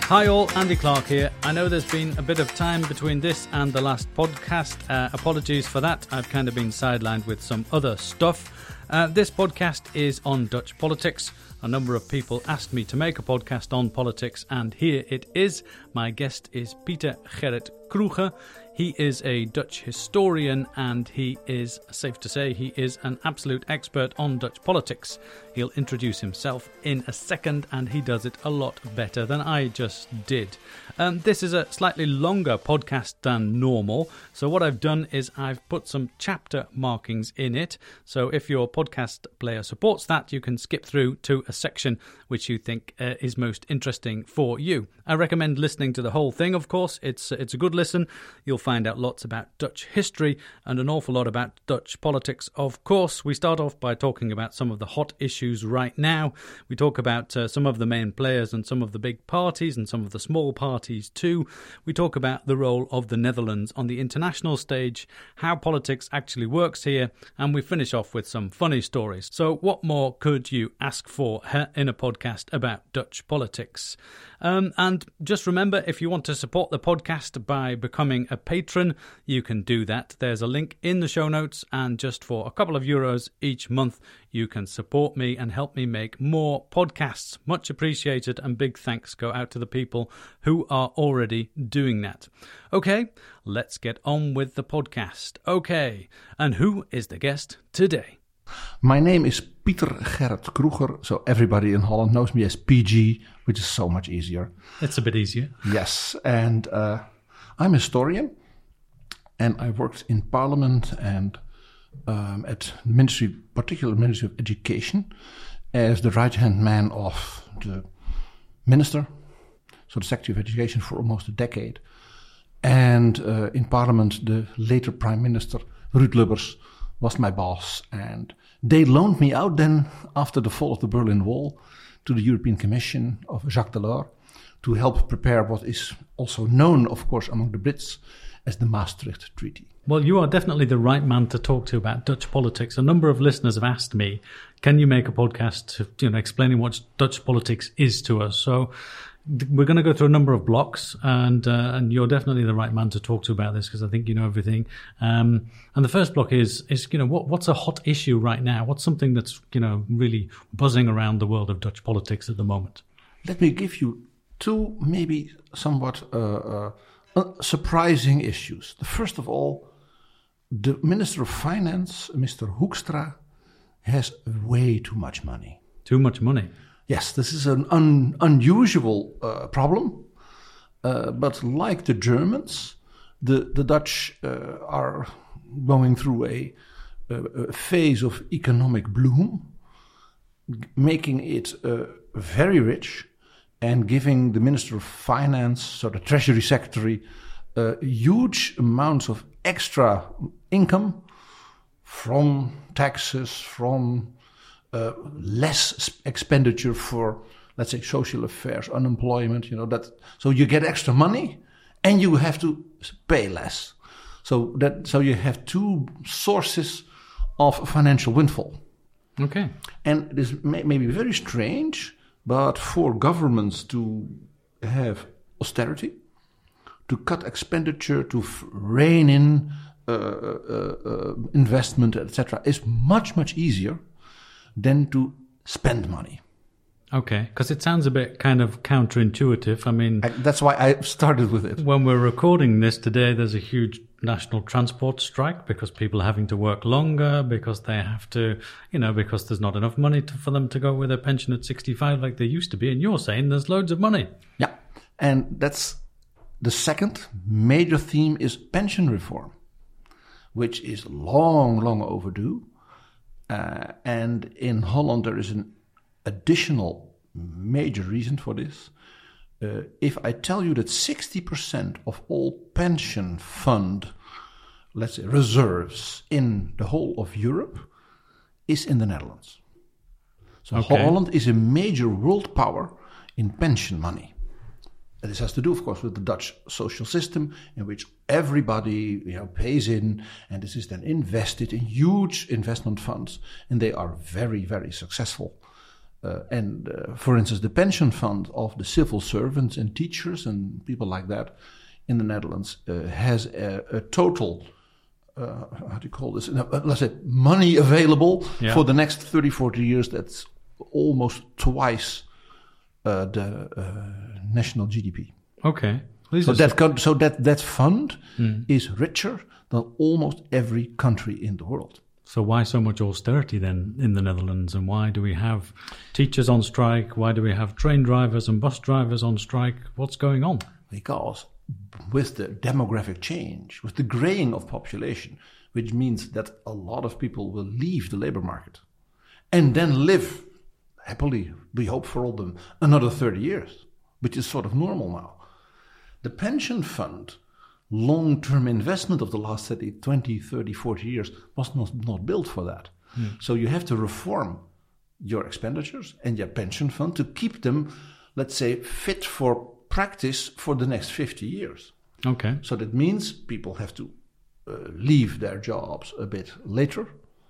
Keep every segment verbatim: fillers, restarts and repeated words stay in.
Hi all, Andy Clark here. I know there's been a bit of time between this and the last podcast. Uh, apologies for that. I've kind of been sidelined with some other stuff. Uh, this podcast is on Dutch politics. A number of people asked me to make a podcast on politics, and here it is. My guest is Pieter Gerrit Kroeger. He is a Dutch historian, and he is, safe to say, he is an absolute expert on Dutch politics. He'll introduce himself in a second, and he does it a lot better than I just did. Um, this is a slightly longer podcast than normal, so what I've done is I've put some chapter markings in it. So if your podcast player supports that, you can skip through to a section which you think uh, is most interesting for you. I recommend listening to the whole thing, of course. It's, it's a good listen. You'll find out lots about Dutch history and an awful lot about Dutch politics. Of course, we start off by talking about some of the hot issues right now. We talk about uh, some of the main players and some of the big parties and some of the small parties too. We talk about the role of the Netherlands on the international stage, how politics actually works here, and we finish off with some funny stories. So what more could you ask for in a podcast about Dutch politics? Um, and just remember, if you want to support the podcast by becoming a patron, you can do that. There's a link in the show notes, and just for a couple of euros each month, you can support me and help me make more podcasts. Much appreciated, and big thanks go out to the people who are already doing that. Okay, let's get on with the podcast. Okay, and who is the guest today? My name is Pieter Gerrit Kroeger, so everybody in Holland knows me as P G, which is so much easier. It's a bit easier. Yes, and uh, I'm a historian, and I worked in Parliament and um, at the Ministry, particular Ministry of Education, as the right-hand man of the Minister, so the Secretary of Education for almost a decade. And uh, in Parliament, the later Prime Minister, Ruud Lubbers, was my boss, and they loaned me out then, after the fall of the Berlin Wall, to the European Commission of Jacques Delors to help prepare what is also known, of course, among the Brits as the Maastricht Treaty. Well, you are definitely the right man to talk to about Dutch politics. A number of listeners have asked me, can you make a podcast, you know, explaining what Dutch politics is to us? So we're going to go through a number of blocks, and uh, and you're definitely the right man to talk to about this, because I think you know everything. Um, and the first block is is you know what what's a hot issue right now? What's something that's you know really buzzing around the world of Dutch politics at the moment? Let me give you two maybe somewhat uh, uh, surprising issues. The first of all, the Minister of Finance, Mister Hoekstra, has way too much money. Too much money. Yes, this is an un, unusual uh, problem, uh, but like the Germans, the, the Dutch uh, are going through a, a, a phase of economic bloom, making it uh, very rich and giving the Minister of Finance, so the Treasury Secretary, uh, huge amounts of extra income from taxes, from Uh, less expenditure for, let's say, social affairs, unemployment, you know, that, so you get extra money and you have to pay less. So that, so you have two sources of financial windfall. Okay. And this may, may be very strange, but for governments to have austerity, to cut expenditure, to f- rein in uh, uh, uh, investment, et cetera, is much, much easier than to spend money. Okay, because it sounds a bit kind of counterintuitive. I mean... I, that's why I started with it. When we're recording this today, there's a huge national transport strike because people are having to work longer, because they have to, you know, because there's not enough money to, for them to go with their pension at sixty-five like they used to be. And you're saying there's loads of money. Yeah, and that's the second major theme is pension reform, which is long, long overdue. Uh, and in Holland, there is an additional major reason for this. Uh, if I tell you that sixty percent of all pension fund, let's say, reserves in the whole of Europe is in the Netherlands. So okay. Holland is a major world power in pension money. And this has to do, of course, with the Dutch social system in which everybody, you know, pays in, and this is then invested in huge investment funds, and they are very, very successful. Uh, and uh, for instance, the pension fund of the civil servants and teachers and people like that in the Netherlands uh, has a, a total, uh, how do you call this? No, uh, let's say money available yeah. for the next thirty, forty years. That's almost twice uh, the uh, national G D P. Okay. So that, so, so that that fund mm. is richer than almost every country in the world. So why so much austerity then in the Netherlands, and why do we have teachers on strike? Why do we have train drivers and bus drivers on strike? What's going on? Because with the demographic change, with the graying of population, which means that a lot of people will leave the labor market and then live happily, we hope for all them, another thirty years, which is sort of normal now. The pension fund long-term investment of the last twenty, thirty, forty years was not, not built for that. Mm. So you have to reform your expenditures and your pension fund to keep them, let's say, fit for practice for the next fifty years. Okay. So that means people have to uh, leave their jobs a bit later,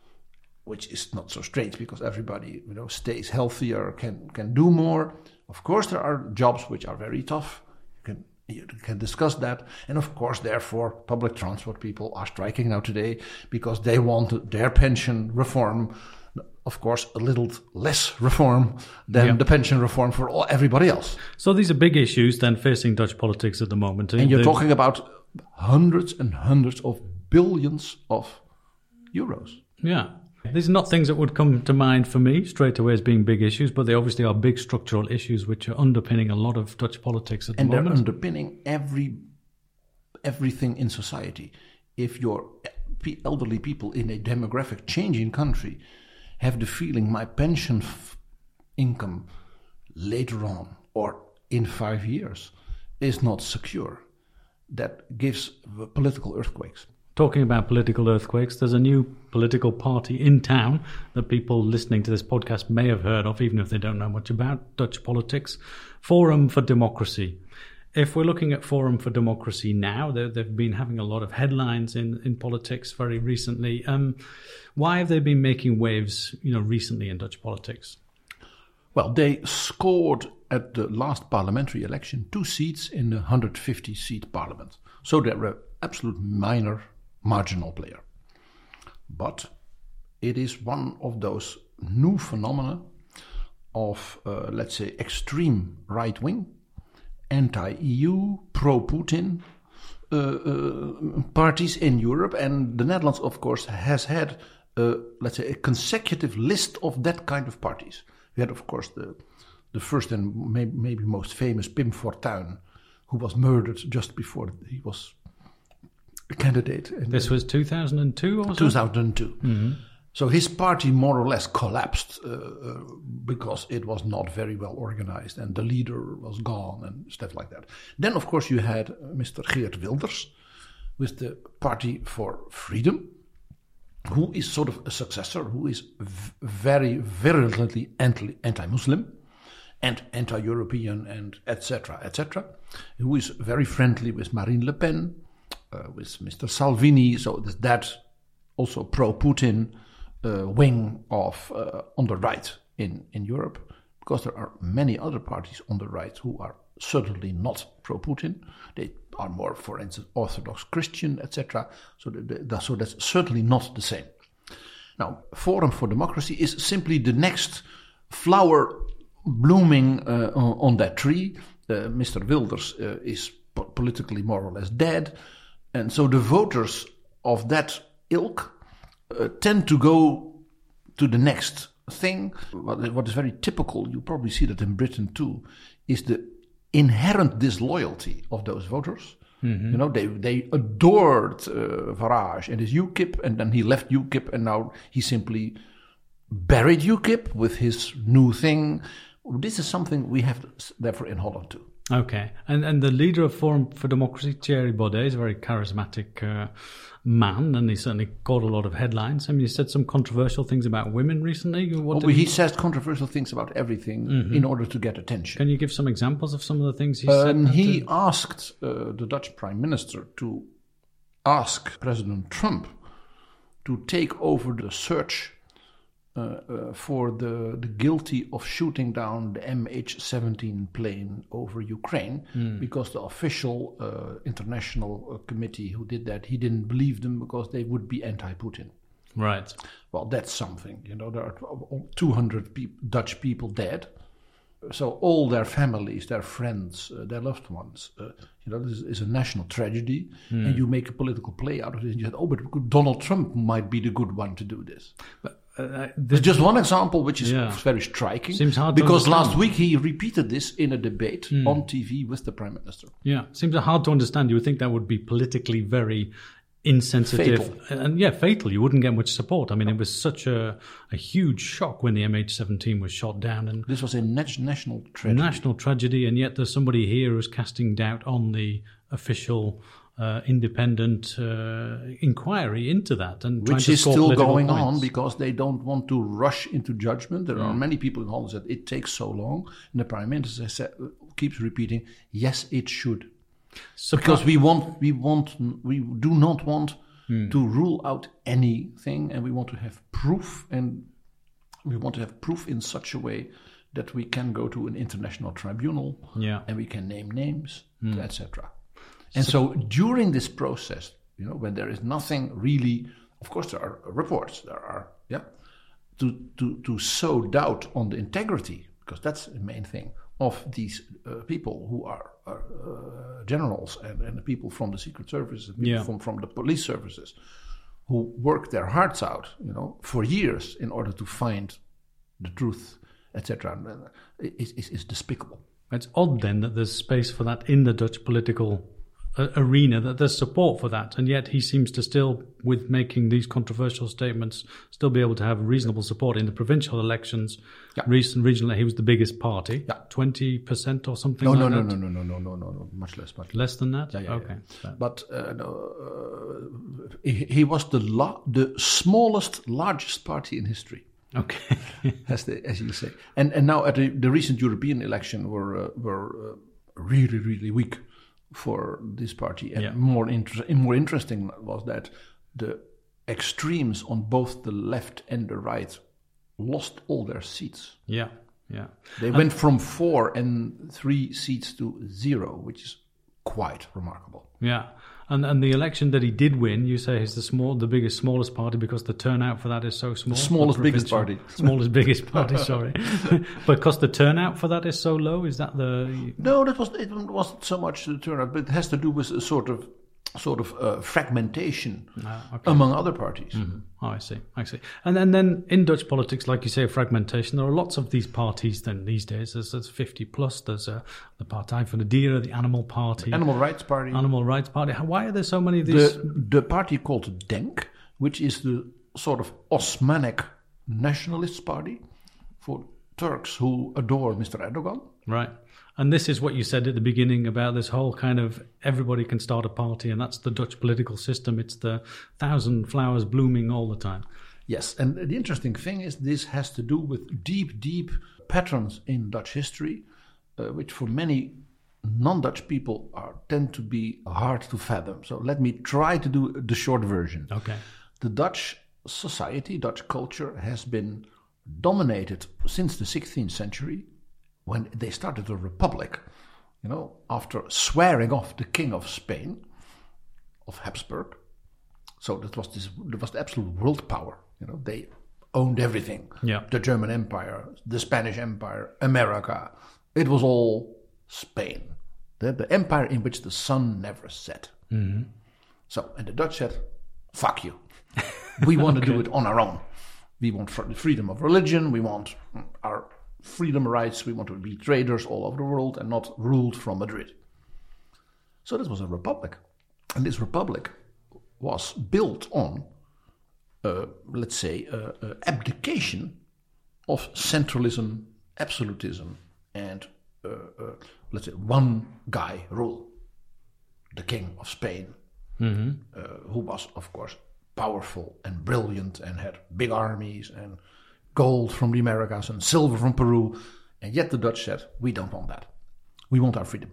which is not so strange because everybody, you know, stays healthier, can can do more. Of course, there are jobs which are very tough. You can You can discuss that. And of course, therefore, public transport people are striking now today because they want their pension reform, of course, a little less reform than yeah. the pension reform for all, everybody else. So these are big issues then facing Dutch politics at the moment. And you're They've... talking about hundreds and hundreds of billions of euros. Yeah. These are not things that would come to mind for me straight away as being big issues, but they obviously are big structural issues which are underpinning a lot of Dutch politics at the and moment. And they're underpinning every everything in society. If your elderly people in a demographic changing country have the feeling my pension f- income later on or in five years is not secure, that gives political earthquakes. Talking about political earthquakes, there's a new political party in town that people listening to this podcast may have heard of, even if they don't know much about Dutch politics. Forum for Democracy. If we're looking at Forum for Democracy now, they've been having a lot of headlines in, in politics very recently. Um, why have they been making waves, you know, recently in Dutch politics? Well, they scored at the last parliamentary election two seats in the one hundred fifty seat parliament. So they're an absolute minor marginal player. But it is one of those new phenomena of, uh, let's say, extreme right-wing, anti-E U, pro-Putin uh, uh, parties in Europe. And the Netherlands, of course, has had, uh, let's say, a consecutive list of that kind of parties. We had, of course, the, the first and maybe, maybe most famous Pim Fortuyn, who was murdered just before he was a candidate. This was two thousand two or two thousand two. Mm-hmm. So his party more or less collapsed uh, uh, because it was not very well organized and the leader was gone and stuff like that. Then, of course, you had Mister Geert Wilders with the Party for Freedom, who is sort of a successor, who is v- very virulently anti- anti-Muslim and anti-European and et cetera, et cetera, who is very friendly with Marine Le Pen, uh, with Mister Salvini, so there's that also pro-Putin uh, wing of uh, on the right in, in Europe, because there are many other parties on the right who are certainly not pro-Putin. They are more, for instance, Orthodox Christian, et cetera. So, the, the, so that's certainly not the same. Now, Forum for Democracy is simply the next flower blooming uh, on that tree. Uh, Mister Wilders uh, is po- politically more or less dead. And so the voters of that ilk uh, tend to go to the next thing. What, what is very typical, you probably see that in Britain too, is the inherent disloyalty of those voters. Mm-hmm. You know, they they adored uh, Farage and his UKIP, and then he left UKIP, and now he simply buried UKIP with his new thing. This is something we have, therefore, in Holland too. Okay, and and the leader of Forum for Democracy, Thierry Baudet, is a very charismatic uh, man, and he certainly caught a lot of headlines. I mean, he said some controversial things about women recently. What oh, he, he says controversial things about everything mm-hmm. in order to get attention. Can you give some examples of some of the things he um, said? He to... asked uh, the Dutch Prime Minister to ask President Trump to take over the search uh, uh, for the, the guilty of shooting down the M H seventeen plane over Ukraine, mm. because the official uh, international uh, committee who did that, he didn't believe them because they would be anti-Putin. Right. Well, that's something. You know, there are two hundred pe- Dutch people dead. So all their families, their friends, uh, their loved ones, uh, you know, this is a national tragedy, mm. and you make a political play out of it. And you said, oh, but Donald Trump might be the good one to do this. But uh, there's just one example, which is yeah. very striking. Seems hard because to last week he repeated this in a debate mm. on T V with the Prime Minister. Yeah, seems hard to understand. You would think that would be politically very insensitive fatal. and yeah fatal. You wouldn't get much support. I mean, it was such a, a huge shock when the M H seventeen was shot down, and this was a nat- national tragedy national tragedy and yet there's somebody here who's casting doubt on the official uh, independent uh, inquiry into that, and which to is score still going points. on because they don't want to rush into judgment. There mm. are many people in Holland that it takes so long, and the Prime Minister said, keeps repeating, yes, it should. So because we want, we want, we do not want hmm. to rule out anything, and we want to have proof, and we want to have proof in such a way that we can go to an international tribunal, yeah. and we can name names, hmm. et cetera. And so, so during this process, you know, when there is nothing really, of course, there are reports, there are, yeah, to to to sow doubt on the integrity, because that's the main thing, of these uh, people who are, are uh, generals and, and the people from the Secret Services, yeah. from, from the police services, who work their hearts out, you know, for years in order to find the truth, et cetera, is, is, is despicable. It's odd then that there's space for that in the Dutch political uh, arena, that there's support for that, and yet he seems to still, with making these controversial statements, still be able to have reasonable support in the provincial elections. Yeah. Recent regional, he was the biggest party, yeah. twenty percent or something no, like no, that? No, no, no, no, no, no, no, much less. Much less than that? Yeah, yeah, okay. Yeah. But uh, no, uh, he, he was the la- the smallest, largest party in history. Okay. as, they, as you say. And and now at the, the recent European election were, uh, were uh, really, really weak for this party. And yeah. more, inter- more interesting was that the extremes on both the left and the right lost all their seats. Yeah, yeah. They and went from four and three seats to zero, which is quite remarkable. Yeah, and and the election that he did win, you say, is the small, the biggest, smallest party because the turnout for that is so small. The smallest, biggest party. Smallest, biggest party. Sorry, because the turnout for that is so low. Is that the? No, that was it. Wasn't so much the turnout, but it has to do with a sort of. sort of uh, fragmentation ah, okay. among other parties. Mm-hmm. Oh, I see, I see. And then, then in Dutch politics, like you say, fragmentation, there are lots of these parties then these days. There's, there's fifty plus. There's uh, the Partij van de Dieren, the Animal Party. The Animal Rights Party. Animal Rights Party. Why are there so many of these? The, the party called DENK, which is the sort of Osmanic nationalist party for Turks who adore Mister Erdogan. Right. And this is what you said at the beginning about this whole kind of everybody can start a party, and that's the Dutch political system. It's the thousand flowers blooming all the time. Yes, and the interesting thing is this has to do with deep, deep patterns in Dutch history, uh, which for many non-Dutch people are tend to be hard to fathom. So let me try to do the short version. Okay. The Dutch society, Dutch culture has been dominated since the sixteenth century, when they started a republic, you know, after swearing off the King of Spain, of Habsburg. So that was this, that was the absolute world power. You know, they owned everything. Yeah. The German Empire, the Spanish Empire, America. It was all Spain. The, the empire in which the sun never set. Mm-hmm. So, and the Dutch said, fuck you. We want okay. to do it on our own. We want freedom of religion. We want our freedom rights. We want to be traders all over the world and not ruled from Madrid. So this was a republic. And this republic was built on, uh, let's say, uh, uh, abdication of centralism, absolutism, and, uh, uh, let's say, one guy rule. The King of Spain, mm-hmm. uh, who was, of course, powerful and brilliant and had big armies and gold from the Americas and silver from Peru. And yet the Dutch said, we don't want that. We want our freedom.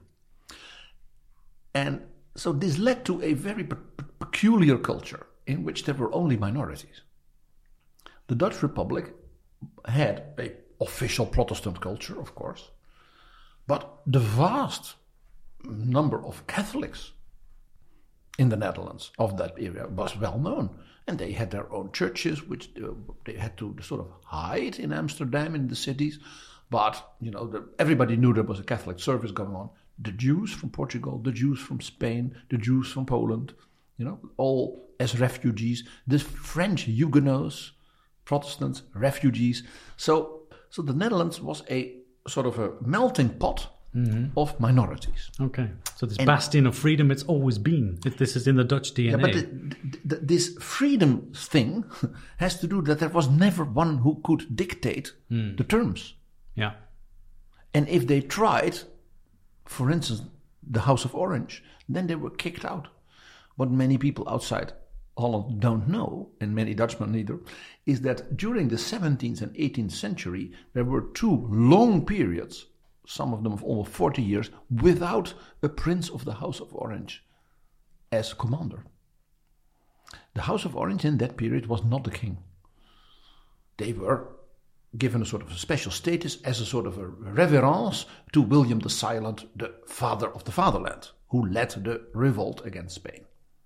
And so this led to a very pe- peculiar culture in which there were only minorities. The Dutch Republic had a official Protestant culture, of course, but the vast number of Catholics in the Netherlands of that area was well known. And they had their own churches, which uh, they had to sort of hide in Amsterdam, in the cities. But, you know, the, everybody knew there was a Catholic service going on. The Jews from Portugal, the Jews from Spain, the Jews from Poland, you know, all as refugees. The French Huguenots, Protestants, refugees. So, so the Netherlands was a sort of a melting pot mm-hmm. of minorities. Okay, so this and, bastion of freedom, it's always been. This is in the Dutch D N A. Yeah, but the, the, this freedom thing has to do that there was never one who could dictate mm. the terms. Yeah. And if they tried, for instance, the House of Orange, then they were kicked out. What many people outside Holland don't know, and many Dutchmen neither, is that during the seventeenth and eighteenth century, there were two long periods, some of them of almost forty years, without a Prince of the House of Orange as commander. The House of Orange in that period was not the king. They were given a sort of a special status as a sort of a reverence to William the Silent, the father of the fatherland, who led the revolt against Spain.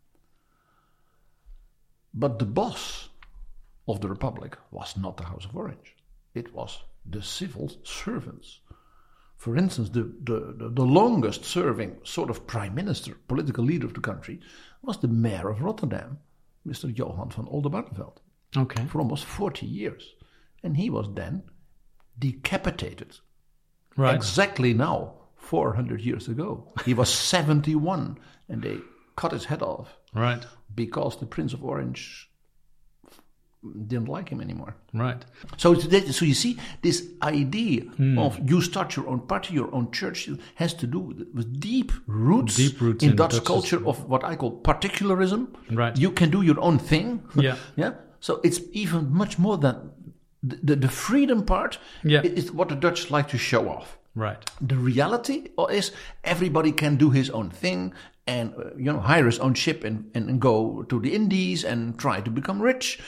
But the boss of the Republic was not the House of Orange. It was the civil servants. For instance, the, the, the, the longest serving sort of prime minister, political leader of the country, was the mayor of Rotterdam, Mister Johan van Oldenbarneveld, okay. for almost forty years. And he was then decapitated. Right. Exactly now, four hundred years ago. He was seventy-one, and they cut his head off. Right. Because the Prince of Orange didn't like him anymore. Right. So, so you see, this idea mm. of you start your own party, your own church, has to do with, with deep roots, deep roots in, in Dutch Dutch culture system. of what I call particularism. Right. You can do your own thing. Yeah. Yeah. So it's even much more than the, the, the freedom part yeah. is what the Dutch like to show off. Right. The reality is everybody can do his own thing and uh, you know hire his own ship and, and, and go to the Indies and try to become rich.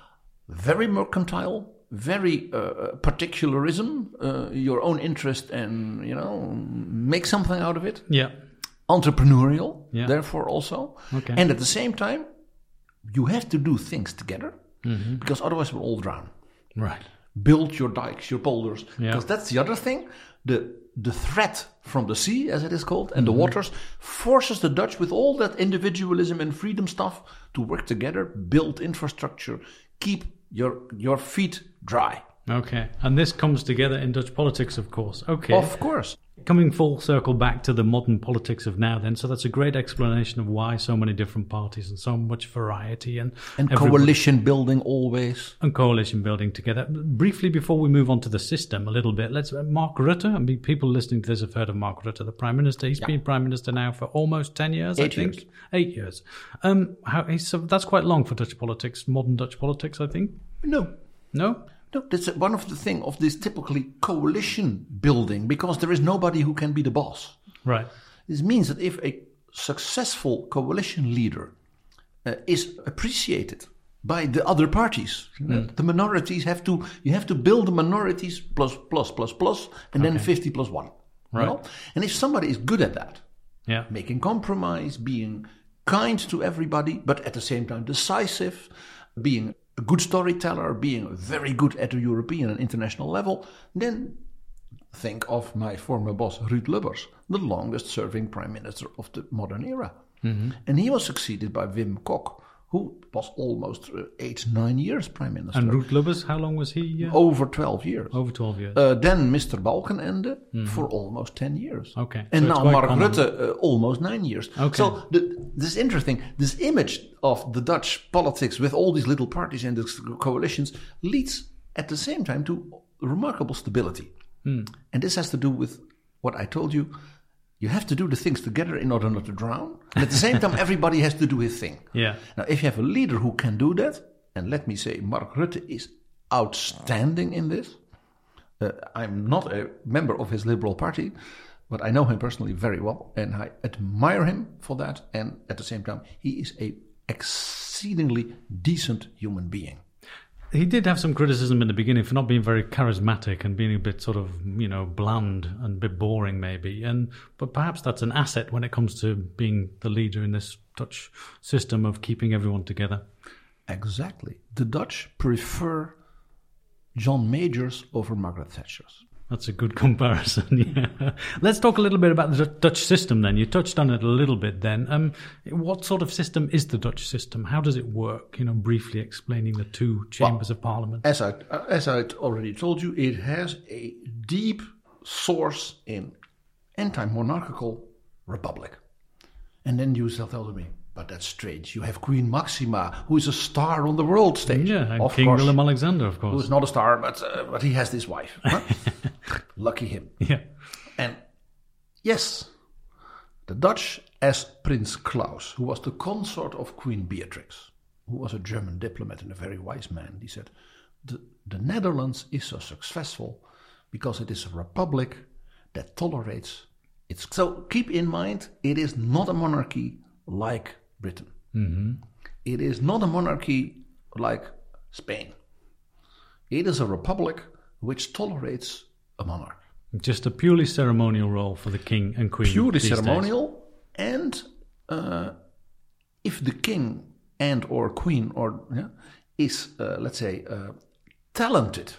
Very mercantile, very uh, particularism, uh, your own interest, and you know make something out of it. Yeah. Entrepreneurial, yeah. therefore also, okay. and at the same time, you have to do things together mm-hmm. because otherwise we'll all drown. Right. Build your dikes, your polders, yeah. because that's the other thing. The the threat from the sea, as it is called, and mm-hmm. the waters forces the Dutch with all that individualism and freedom stuff to work together, build infrastructure, keep your your feet dry. Okay, and this comes together in Dutch politics, of course. Okay, of course. Coming full circle back to the modern politics of now, then, so that's a great explanation of why so many different parties and so much variety and and coalition building always and coalition building together. Briefly, before we move on to the system, a little bit. Let's uh, Mark Rutte. I mean, people listening to this have heard of Mark Rutte, the Prime Minister. He's yeah. been Prime Minister now for almost ten years. Eight I think years. eight years. Um, how he's, so that's quite long for Dutch politics, modern Dutch politics, I think. No, no. No, that's one of the things of this typically coalition building, because there is nobody who can be the boss. Right. This means that if a successful coalition leader uh, is appreciated by the other parties, mm. uh, the minorities have to, you have to build the minorities plus, plus, plus, plus, and okay. then fifty plus one. Right. You know? And if somebody is good at that, yeah. making compromise, being kind to everybody, but at the same time decisive, being a good storyteller, being very good at the European and international level, then think of my former boss Ruud Lubbers, the longest serving prime minister of the modern era. Mm-hmm. And he was succeeded by Wim Kok, who was almost uh, eight, nine years prime minister. And Ruud Lubbers, how long was he? Uh... Over twelve years. Over twelve years. Uh, then Mister Balkenende mm-hmm. for almost ten years. Okay. And so now Mark Rutte, uh, almost nine years. Okay. So the, this is interesting. This image of the Dutch politics with all these little parties and these coalitions leads at the same time to remarkable stability. Mm. And this has to do with what I told you. You have to do the things together in order not to drown. And at the same time, everybody has to do his thing. Yeah. Now, if you have a leader who can do that, and let me say, Mark Rutte is outstanding in this. Uh, I'm not a member of his Liberal Party, but I know him personally very well, and I admire him for that. And at the same time, he is a exceedingly decent human being. he did have some criticism in the beginning for not being very charismatic and being a bit sort of, you know, bland and a bit boring maybe. And but perhaps that's an asset when it comes to being the leader in this Dutch system of keeping everyone together. Exactly. The Dutch prefer John Major's over Margaret Thatcher's. That's a good comparison, yeah. Let's talk a little bit about the Dutch system then. You touched on it a little bit then. Um, what sort of system is the Dutch system? How does it work? You know, briefly explaining the two chambers well, of parliament. As I as I already told you, it has a deep source in anti-monarchical republic. And then you shall tell me, but that's strange. You have Queen Maxima, who is a star on the world stage. Yeah, and of King course, Willem-Alexander, of course. who is not a star, but uh, but he has this wife. Huh? Lucky him. Yeah. And yes, the Dutch, as Prince Claus, who was the consort of Queen Beatrix, who was a German diplomat and a very wise man, he said, the, the Netherlands is so successful because it is a republic that tolerates its... So keep in mind, it is not a monarchy like Britain. Mm-hmm. It is not a monarchy like Spain. It is a republic which tolerates a monarch. Just a purely ceremonial role for the king and queen. Purely these ceremonial, days. and uh, if the king and or queen or yeah, is uh, let's say uh, talented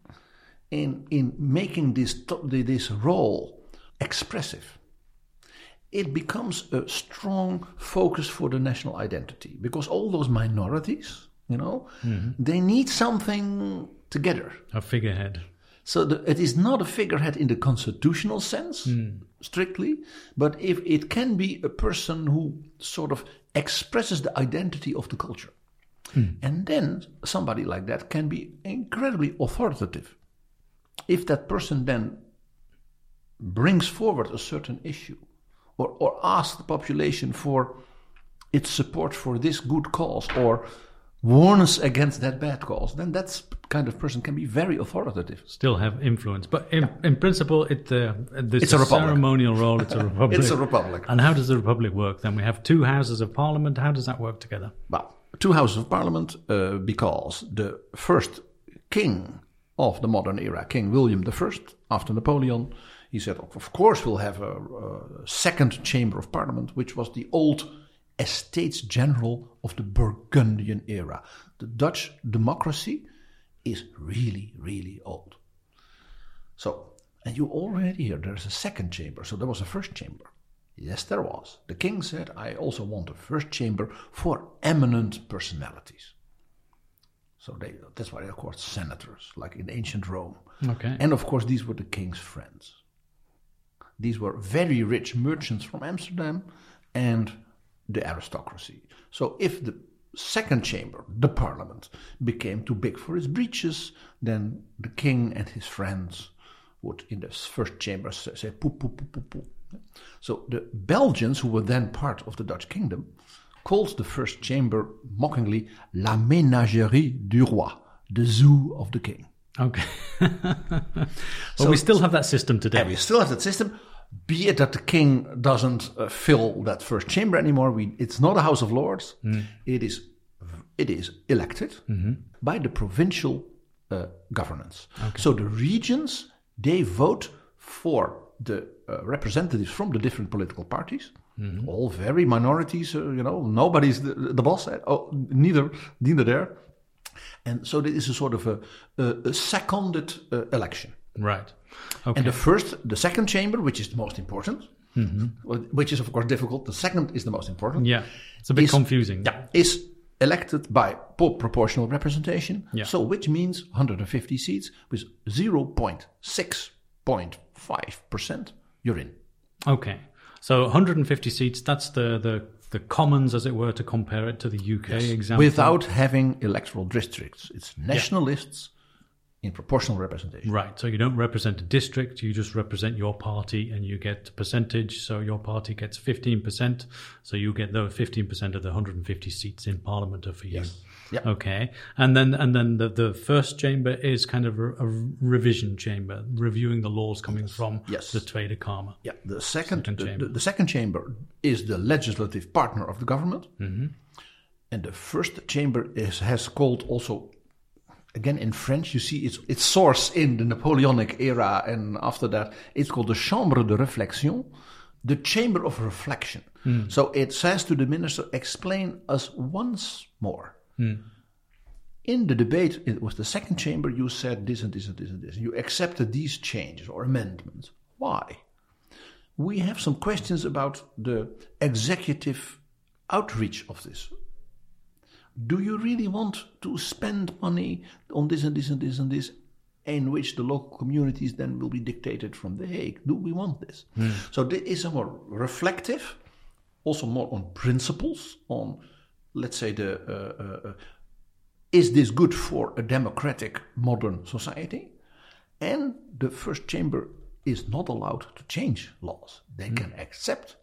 in in making this this role expressive, it becomes a strong focus for the national identity, because all those minorities, you know, mm-hmm. they need something together. A figurehead. So the, it is not a figurehead in the constitutional sense, mm. strictly, but if it can be a person who sort of expresses the identity of the culture. Mm. And then somebody like that can be incredibly authoritative. If that person then brings forward a certain issue, or, or asks the population for its support for this good cause, or warns against that bad cause, then that kind of person can be very authoritative. Still have influence. But in, yeah. in principle, it, uh, this it's a, a ceremonial role, it's a republic. It's a republic. And how does the republic work then? We have two houses of parliament. How does that work together? Well, two houses of parliament uh, because the first king of the modern era, King William the First, after Napoleon, he said, of course we'll have a, a second chamber of parliament, which was the old Estates General of the Burgundian era. The Dutch democracy is really, really old. So, and you already hear there's a second chamber. So there was a first chamber. Yes, there was. The king said, I also want a first chamber for eminent personalities. So they, that's why they're called senators, like in ancient Rome. Okay. And of course, these were the king's friends. These were very rich merchants from Amsterdam and the aristocracy. So if the second chamber, the parliament, became too big for his breeches, then the king and his friends would, in the first chamber, say, poo, poo, poo, poo, poo. So the Belgians, who were then part of the Dutch kingdom, called the first chamber mockingly La Ménagerie du Roi, the zoo of the king. Okay. Well, so, we still have that system today. Yeah, we still have that system. Be it that the king doesn't uh, fill that first chamber anymore. We, it's not a House of Lords. Mm. It is it is elected mm-hmm. by the provincial uh, governance. Okay. So the regions, they vote for the uh, representatives from the different political parties. Mm-hmm. All very minorities, uh, you know, nobody's the, the boss. Oh, neither, neither there. And so this is a sort of a, a, a seconded uh, election. Right. Okay. And the first, the second chamber, which is the most important, mm-hmm. which is of course difficult. The second is the most important. Yeah, it's a bit is, confusing. Yeah, is elected by proportional representation. Yeah. So which means one hundred fifty seats with zero point six five percent. You're in. Okay, so one hundred fifty seats. That's the the the commons, as it were, to compare it to the U K yes. example. Without having electoral districts, it's nationalists. Yeah. In proportional representation. Right, so you don't represent a district, you just represent your party and you get a percentage, so your party gets fifteen percent, so you get the fifteen percent of the one hundred fifty seats in Parliament are for you. Yes. Yep. Okay, and then and then the, the first chamber is kind of a, a revision chamber, reviewing the laws coming from yes. the Tweede Kamer. Yeah, the second, second the, chamber. The, the second chamber is the legislative partner of the government, mm-hmm. and the first chamber is has called also again, in French, you see its, its source in the Napoleonic era, and after that, it's called the Chambre de Réflexion, the Chamber of Reflection. Mm. So it says to the minister, explain us once more. Mm. In the debate, it was the second chamber, you said this and this and this and this. You accepted these changes or amendments. Why? We have some questions about the executive outreach of this. Do you really want to spend money on this and this and this and this, in which the local communities then will be dictated from The Hague? Do we want this? Mm. So this is a more reflective, also more on principles, on, let's say, the uh, uh, uh, is this good for a democratic modern society? And the first chamber is not allowed to change laws. They mm. can accept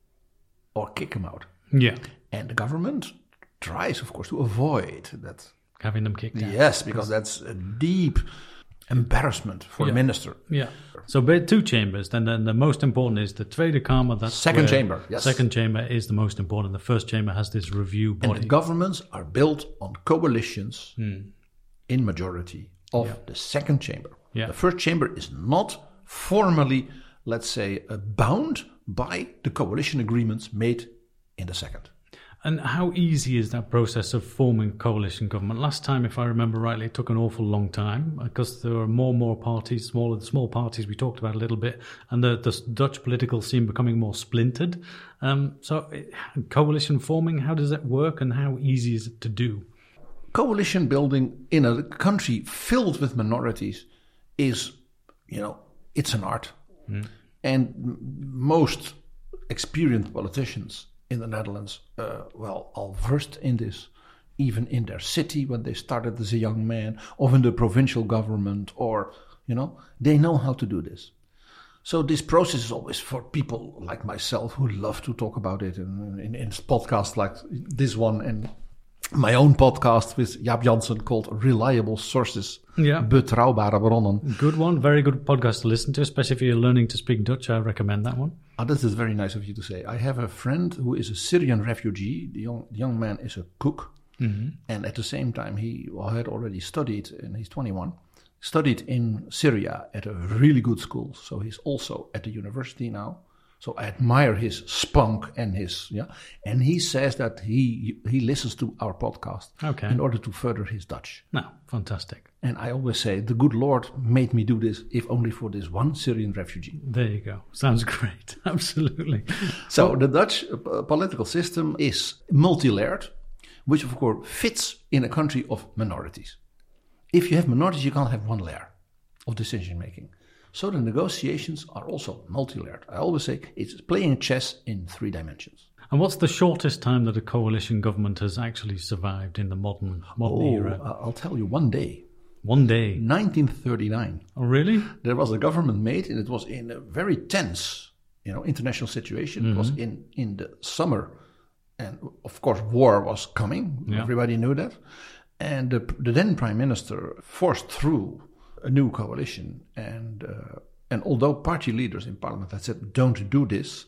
or kick them out. Yeah. And the government tries, of course, to avoid that. Having them kicked out. Yes, because that's a deep embarrassment for yeah. a minister. Yeah. So two chambers, then, then the most important is the Tweede Kamer. That's second chamber, yes. Second chamber is the most important. The first chamber has this review body. And the governments are built on coalitions hmm. in majority of yeah. the second chamber. Yeah. The first chamber is not formally, let's say, uh, bound by the coalition agreements made in the second. And how easy is that process of forming a coalition government? Last time, if I remember rightly, it took an awful long time because there were more and more parties, smaller small parties we talked about a little bit, and the, the Dutch political scene becoming more splintered. Um, so coalition forming, how does that work and how easy is it to do? Coalition building in a country filled with minorities is, you know, it's an art. Mm. And most experienced politicians in the Netherlands, uh, well, are versed in this, even in their city when they started as a young man, or in the provincial government, or, you know, they know how to do this. So this process is always for people like myself who love to talk about it in, in, in podcasts like this one and my own podcast with Jaap Janssen called Reliable Sources, yeah. Betrouwbare bronnen. Good one, very good podcast to listen to, especially if you're learning to speak Dutch. I recommend that one. Oh, this is very nice of you to say. I have a friend who is a Syrian refugee. The young, the young man is a cook. Mm-hmm. And at the same time, he had already studied, and he's twenty-one, studied in Syria at a really good school. So he's also at the university now. So I admire his spunk and his, yeah. And he says that he he listens to our podcast okay. in order to further his Dutch. No, fantastic. And I always say, the good Lord made me do this, if only for this one Syrian refugee. There you go. Sounds great. Absolutely. So the Dutch uh, political system is multi-layered, which of course fits in a country of minorities. If you have minorities, you can't have one layer of decision making. So the negotiations are also multi-layered. I always say it's playing chess in three dimensions. And what's the shortest time that a coalition government has actually survived in the modern modern oh, era? I'll tell you, one day. One day? nineteen thirty-nine. Oh, really? There was a government made, and it was in a very tense, you know, international situation. Mm-hmm. It was in, in the summer, and of course war was coming. Yeah. Everybody knew that. And the, the then prime minister forced through a new coalition, and uh, and although party leaders in parliament had said don't do this,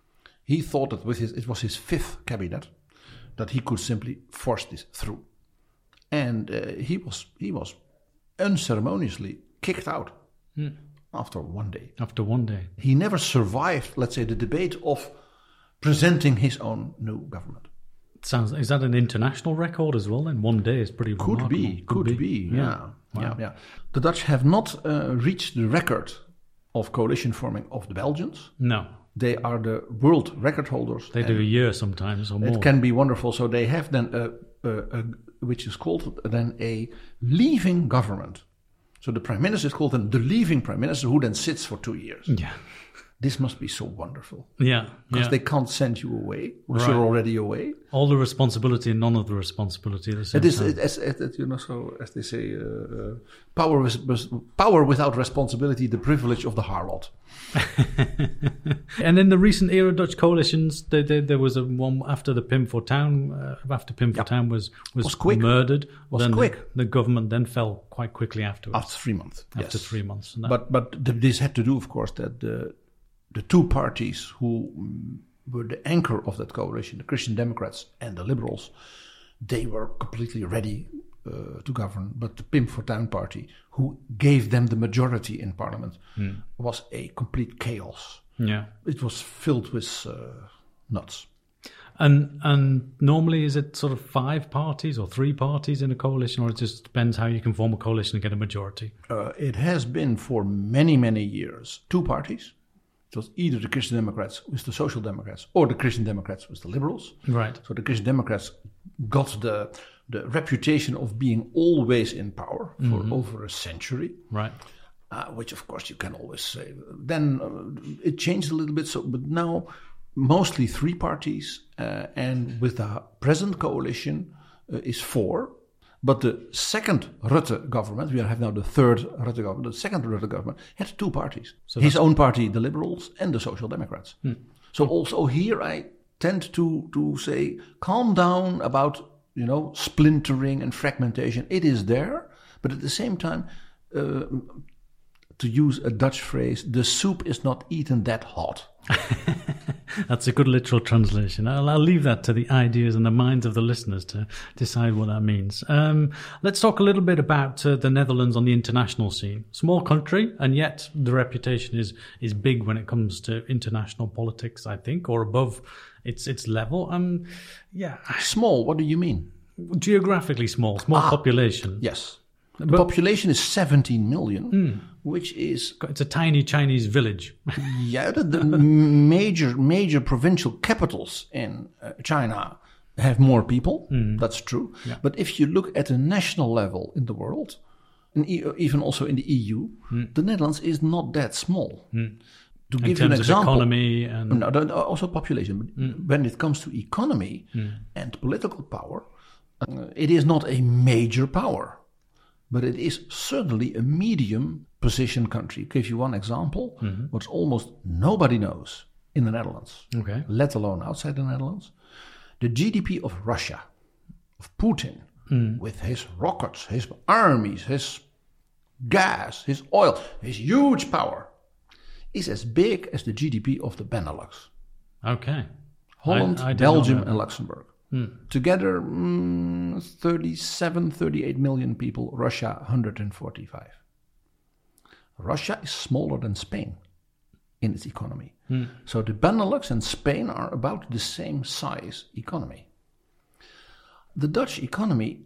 he thought that with his it was his fifth cabinet that he could simply force this through, and uh, he was he was unceremoniously kicked out mm. after one day. After one day, he never survived, let's say, the debate of presenting his own new government. Sounds is that an international record as well? Then one day is pretty could remarkable. be, could, could be, be, yeah. yeah. Wow. Yeah, yeah. The Dutch have not uh, reached the record of coalition forming of the Belgians. No. They are the world record holders. They do a year sometimes or more. It can be wonderful. So they have then a, a, a which is called then a leaving government. So the prime minister is called then the leaving prime minister, who then sits for two years. Yeah. This must be so wonderful. Yeah. Because yeah. they can't send you away once right. you're already away. All the responsibility and none of the responsibility at the same it is, time. It, as, as, you know, so as they say, uh, uh, power, with, power without responsibility, the privilege of the harlot. And in the recent era, Dutch coalitions, there, there, there was a one after the Pim Fortuyn, uh, after Pim yep. Fortuyn was was, was quick. murdered. Was then quick. The, the government then fell quite quickly afterwards. After three months. After yes. three months. And that, but but th- this had to do, of course, that the the two parties who were the anchor of that coalition, the Christian Democrats and the Liberals, they were completely ready uh, to govern, but the Pim Fortuyn party, who gave them the majority in parliament, mm. was a complete chaos. Yeah, it was filled with uh, nuts. And and normally is it sort of five parties or three parties in a coalition, or it just depends how you can form a coalition and get a majority? Uh, it has been for many, many years two parties. It was either the Christian Democrats with the Social Democrats or the Christian Democrats with the Liberals. Right. So the Christian Democrats got the the reputation of being always in power for mm-hmm. over a century. Right. Uh, which, of course, you can always say. Then uh, it changed a little bit. So, but now mostly three parties, uh, and with the present coalition uh, is four. But the second Rutte government, we have now the third Rutte government, the second Rutte government had two parties. So his own party, the Liberals, and the Social Democrats. Hmm. So hmm. also here I tend to, to say, calm down about, you know, splintering and fragmentation. It is there, but at the same time, uh, to use a Dutch phrase, the soup is not eaten that hot. That's a good literal translation. I'll, I'll leave that to the ideas and the minds of the listeners to decide what that means. Um, let's talk a little bit about uh, the Netherlands on the international scene. Small country, and yet the reputation is is big when it comes to international politics, I think, or above its its level. Um, yeah, small. What do you mean? Geographically small, small ah, population. Yes. The but, population is seventeen million, mm. which is... It's a tiny Chinese village. Yeah, the, the major major provincial capitals in uh, China have more people. Mm. That's true. Yeah. But if you look at the national level in the world, and e- even also in the E U, mm. the Netherlands is not that small. Mm. To in give you an example, of economy and... No, also population. But mm. when it comes to economy mm. and political power, uh, it is not a major power. But it is certainly a medium position country. I'll give you one example, mm-hmm. what almost nobody knows in the Netherlands, okay. let alone outside the Netherlands. The G D P of Russia, of Putin, mm. with his rockets, his armies, his gas, his oil, his huge power, is as big as the G D P of the Benelux. Okay. Holland, I, I Belgium, and Luxembourg. Hmm. Together, mm, thirty-seven, thirty-eight million people. Russia, one hundred forty-five. Russia is smaller than Spain in its economy. Hmm. So the Benelux and Spain are about the same size economy. The Dutch economy,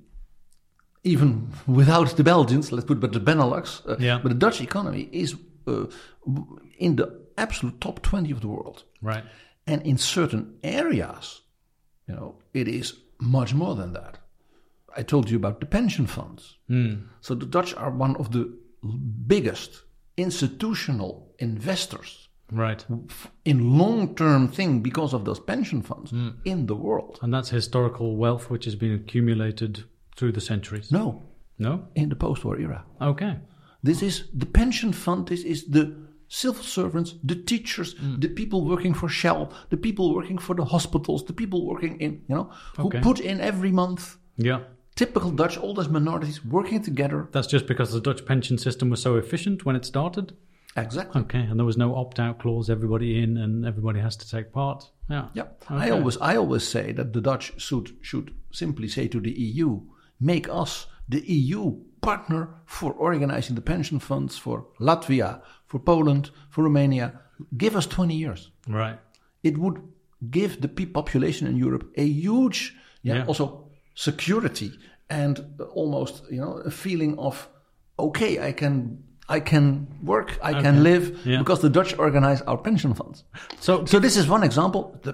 even without the Belgians, let's put but the Benelux, uh, yeah. but the Dutch economy is uh, in the absolute top twenty of the world. Right. And in certain areas, you know, it is much more than that. I told you about the pension funds. Mm. So the Dutch are one of the biggest institutional investors, right, in long-term thing because of those pension funds mm. in the world. And that's historical wealth which has been accumulated through the centuries. No, no, in the post-war era. Okay, this is the pension fund. This is the civil servants, the teachers, mm. the people working for Shell, the people working for the hospitals, the people working in, you know, who okay. put in every month. Yeah. Typical Dutch, all those minorities working together. That's just because the Dutch pension system was so efficient when it started? Exactly. Okay, and there was no opt-out clause, everybody in and everybody has to take part. Yeah. Yeah. Okay. I always I always say that the Dutch should should simply say to the E U, make us the E U partner for organizing the pension funds for Latvia, for Poland, for Romania. Give us twenty years. Right. It would give the population in Europe a huge, yeah, yeah. also security and almost, you know, a feeling of, okay, I can I can work, I okay. can live, yeah. because the Dutch organize our pension funds. So, so this is one example. The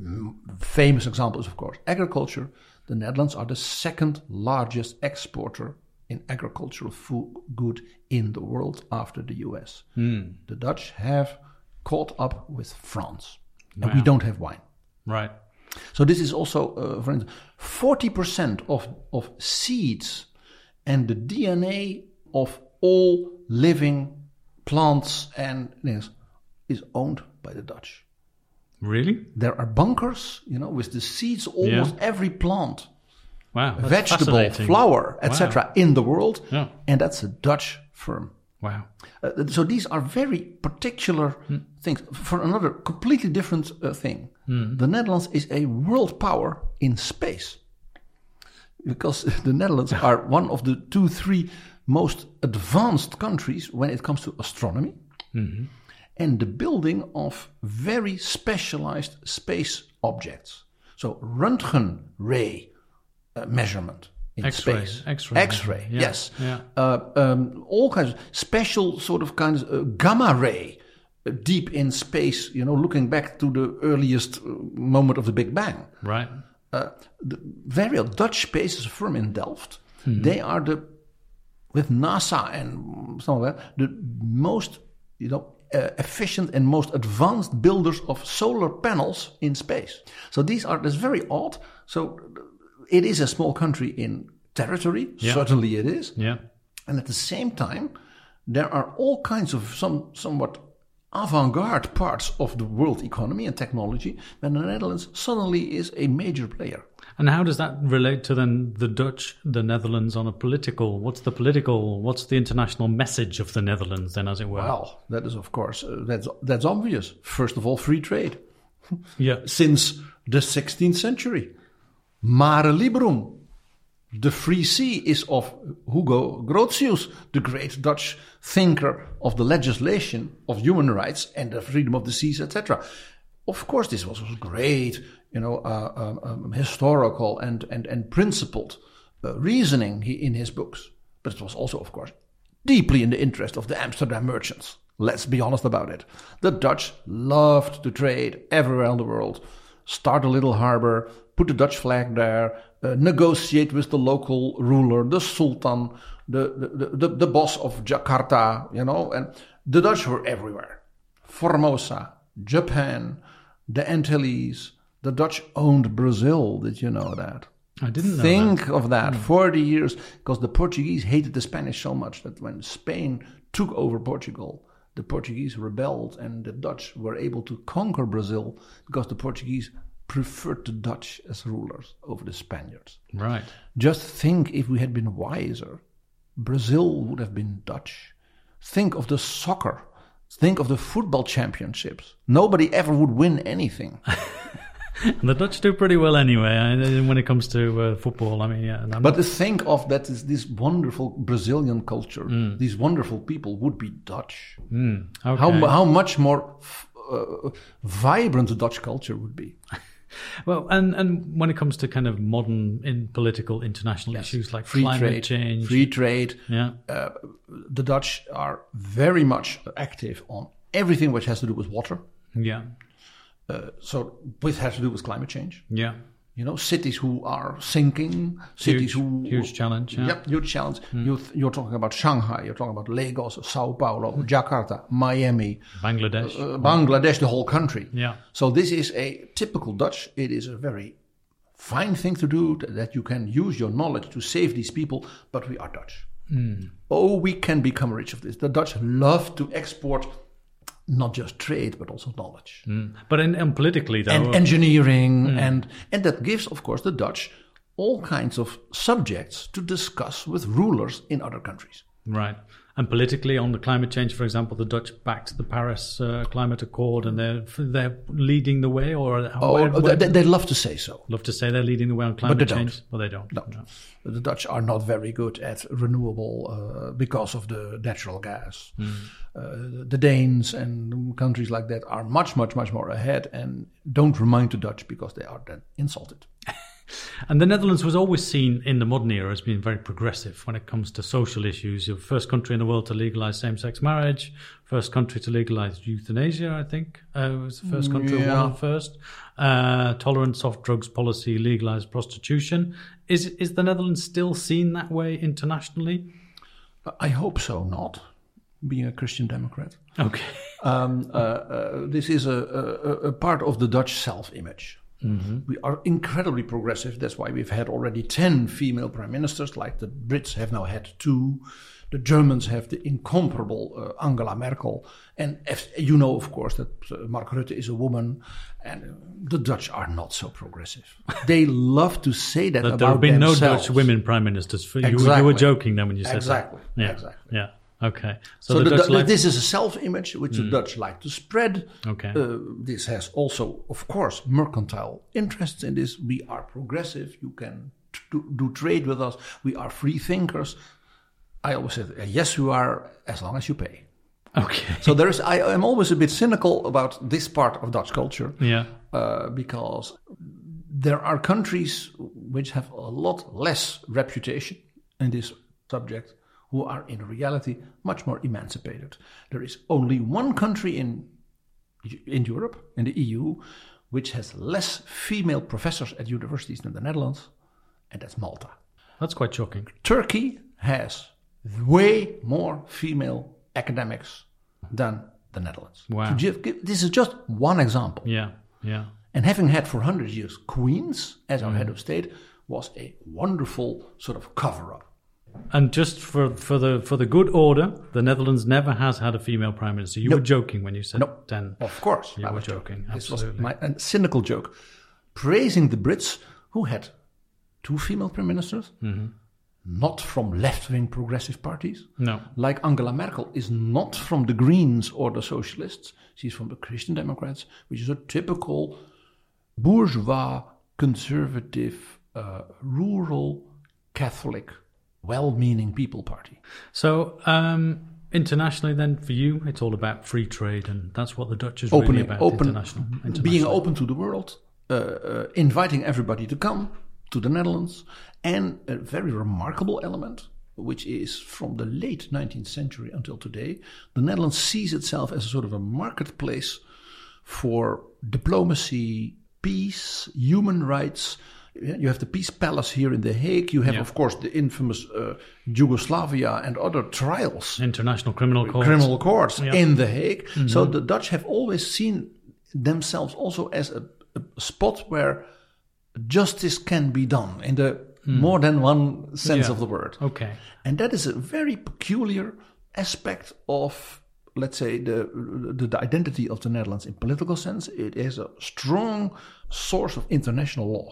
famous example is, of course, agriculture. The Netherlands are the second largest exporter in agricultural food good in the world after the U S. Mm. The Dutch have caught up with France. Wow. And we don't have wine. Right. So this is also, uh, for instance, forty percent of, of seeds and the D N A of all living plants and things is owned by the Dutch. Really? There are bunkers, you know, with the seeds, almost yeah. every plant, wow, vegetable, flower, et cetera, wow. in the world, yeah. and that's a Dutch firm. Wow. Uh, so these are very particular mm. things. For another completely different uh, thing, mm. the Netherlands is a world power in space. because the Netherlands are one of the two, three most advanced countries when it comes to astronomy mm-hmm. and the building of very specialized space objects. So Röntgen ray uh, measurement in X-ray, space. X-ray. X-ray, yeah, yes. Yeah. Uh, um, all kinds of special sort of kinds of uh, gamma ray uh, deep in space, you know, looking back to the earliest uh, moment of the Big Bang. Right. Uh, the very Dutch space is a firm in Delft. Mm-hmm. They are the, with NASA and some of that, the most, you know, uh, efficient and most advanced builders of solar panels in space. So these are, that's very odd. So it is a small country in territory. Yeah. Certainly it is. Yeah. And at the same time, there are all kinds of some somewhat avant-garde parts of the world economy and technology, and the Netherlands suddenly is a major player. And how does that relate to then the Dutch, the Netherlands on a political, what's the political, what's the international message of the Netherlands then, as it were? Well, that is of course, uh, that's, that's obvious. First of all, free trade. Yeah. Since the sixteenth century. Mare liberum. The free sea is of Hugo Grotius, the great Dutch thinker of the legislation of human rights and the freedom of the seas, et cetera. Of course, this was great, you know, uh, um, um, historical and and and principled uh, reasoning in his books. But it was also, of course, deeply in the interest of the Amsterdam merchants. Let's be honest about it. The Dutch loved to trade everywhere in the world. Start a little harbor, put the Dutch flag there, uh, negotiate with the local ruler, the Sultan, the, the, the, the boss of Jakarta, you know, and the Dutch were everywhere. Formosa, Japan, the Antilles, the Dutch owned Brazil. Did you know that? I didn't know Think that. of that, mm. forty years, because the Portuguese hated the Spanish so much that when Spain took over Portugal, the Portuguese rebelled and the Dutch were able to conquer Brazil because the Portuguese preferred the Dutch as rulers over the Spaniards. Right. Just think if we had been wiser, Brazil would have been Dutch. Think of the soccer. Think of the football championships. Nobody ever would win anything. The Dutch do pretty well anyway when it comes to uh, football. I mean, yeah. I'm but to think of that is this wonderful Brazilian culture, mm. these wonderful people would be Dutch. Mm. Okay. How how much more uh, vibrant the Dutch culture would be. Well, and, and when it comes to kind of modern in political international yes. issues like free climate trade, change, free trade, yeah, uh, the Dutch are very much active on everything which has to do with water. Yeah. Uh, so which has to do with climate change. Yeah. You know, cities who are sinking, cities huge, who... Huge challenge, yeah. Yep, huge challenge. Mm. You're, you're talking about Shanghai, you're talking about Lagos, Sao Paulo, mm. Jakarta, Miami. Bangladesh. Uh, Bangladesh, the whole country. Yeah. So this is a typical Dutch. It is a very fine thing to do, that you can use your knowledge to save these people, but we are Dutch. Mm. Oh, we can become rich of this. The Dutch love to export not just trade, but also knowledge. Mm. But in, and politically, though. And engineering. Mm. And, and that gives, of course, the Dutch all kinds of subjects to discuss with rulers in other countries. Right. And politically, on the climate change, for example, the Dutch backed the Paris uh, Climate Accord and they're they're leading the way? Or oh, where, where, they, they love to say so. Love to say they're leading the way on climate but they change? Don't. Well, they don't. No. no. The Dutch are not very good at renewable uh, because of the natural gas. Mm. Uh, the Danes and countries like that are much, much, much more ahead and don't remind the Dutch because they are then insulted. And the Netherlands was always seen in the modern era as being very progressive when it comes to social issues. You're the first country in the world to legalize same-sex marriage, first country to legalize euthanasia, I think. Uh, it was the first country, yeah. one of the first. Uh, tolerant soft drugs policy, legalized prostitution. Is is the Netherlands still seen that way internationally? I hope so not, being a Christian Democrat. Okay. Um, uh, uh, this is a, a, a part of the Dutch self-image. Mm-hmm. We are incredibly progressive. That's why we've had already ten female prime ministers, like the Brits have now had two. The Germans have the incomparable uh, Angela Merkel. And if, you know, of course, that uh, Mark Rutte is a woman. And uh, the Dutch are not so progressive. They love to say that but about there have been themselves. no Dutch women prime ministers. For, exactly. you, you were joking then when you said exactly. that. Yeah. Exactly. Yeah. Okay. So, so the the, Dutch the, like... this is a self-image which mm. the Dutch like to spread. Okay. Uh, this has also, of course, mercantile interests in this. We are progressive. You can do, do trade with us. We are free thinkers. I always said, yes, you are, as long as you pay. Okay. So there is. I am always a bit cynical about this part of Dutch culture. Yeah. Uh, because there are countries which have a lot less reputation in this subject, who are in reality much more emancipated. There is only one country in in Europe, in the E U, which has less female professors at universities than the Netherlands, and that's Malta. That's quite shocking. Turkey has way more female academics than the Netherlands. Wow. To give, this is just one example. Yeah, yeah. And having had for one hundred years queens as our mm. head of state was a wonderful sort of cover-up. And just for, for the for the good order, the Netherlands never has had a female prime minister. You nope. were joking when you said nope. ten. Of course, you I were was joking. joking. This Absolutely. was my a cynical joke, praising the Brits who had two female prime ministers, mm-hmm. not from left-wing progressive parties. No, like Angela Merkel is not from the Greens or the Socialists. She's from the Christian Democrats, which is a typical bourgeois, conservative, uh, rural, Catholic, well-meaning people party. So um, internationally then, for you, it's all about free trade, and that's what the Dutch is Opening, really about, open, international, international. Being open to the world, uh, uh, inviting everybody to come to the Netherlands, and a very remarkable element, which is from the late nineteenth century until today, the Netherlands sees itself as a sort of a marketplace for diplomacy, peace, human rights. You have the Peace Palace here in The Hague. You have, yeah. of course, the infamous uh, Yugoslavia and other trials. International criminal courts. Criminal courts yeah. in The Hague. Mm-hmm. So the Dutch have always seen themselves also as a, a spot where justice can be done in the mm. more than one sense yeah. of the word. Okay. And that is a very peculiar aspect of, let's say, the, the the identity of the Netherlands in political sense. It is a strong source of international law.